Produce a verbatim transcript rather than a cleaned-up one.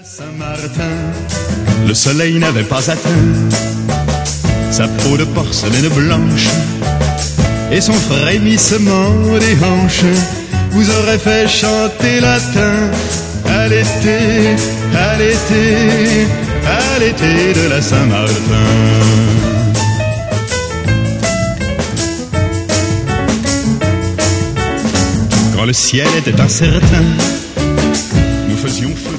Saint-Martin, le soleil n'avait pas atteint sa peau de porcelaine blanche et son frémissement des hanches vous aurait fait chanter latin à l'été, à l'été, à l'été de la Saint-Martin. Quand le ciel était incertain, nous faisions feu